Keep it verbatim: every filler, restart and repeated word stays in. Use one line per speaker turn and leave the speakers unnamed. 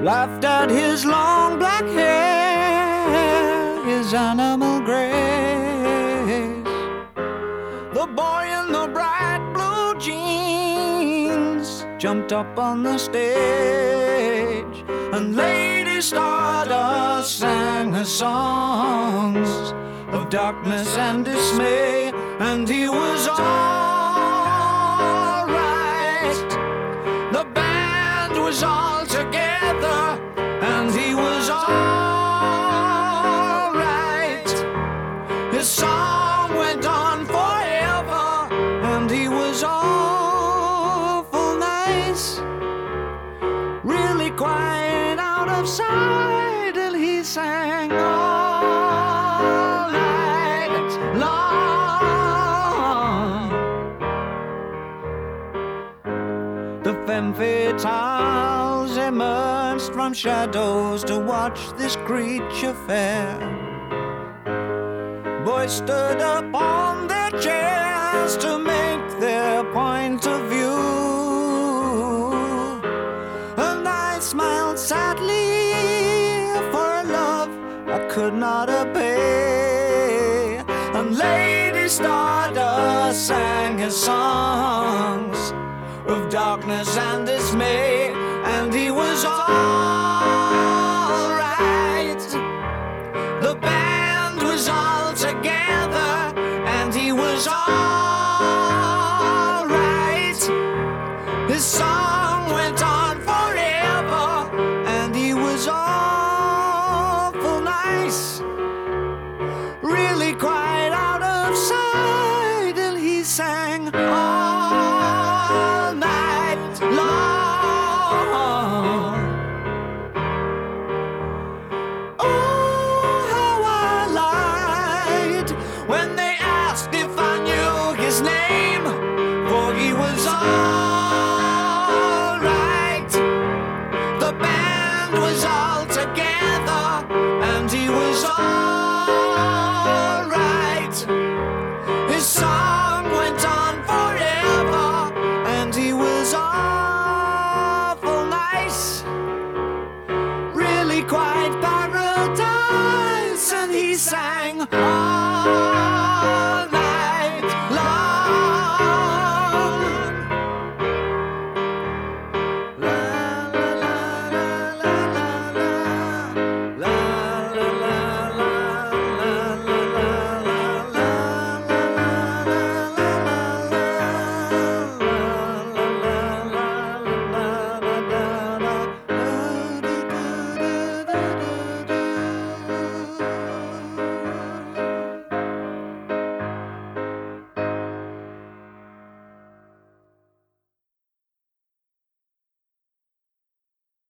laughed at his long black hair, his animal grace. The boy in the bright blue jeans jumped up on the stage, and Lady Stardust sang her songs of darkness and dismay, and he was all right. The band was all together, and he was all right. His song went on forever, and he was awful nice. Really quiet out of sight, and he sang all night long. The femme fatales emerged from shadows to watch this creature fair. Boys stood up on their chairs to make their point of view, and I smiled sadly for a love I could not obey. And Lady Stardust sang his songs of darkness and dismay, and he was all right. The band was all together, and he was all right. His song went on forever, and he was awful nice. Really quite out of sight, and he sang all night long. Oh, how I lied when they asked if I knew his name, for he was all right. The band was all together, and he was all right. His song went on forever, and he was awful nice. Really quite paradise, and he sang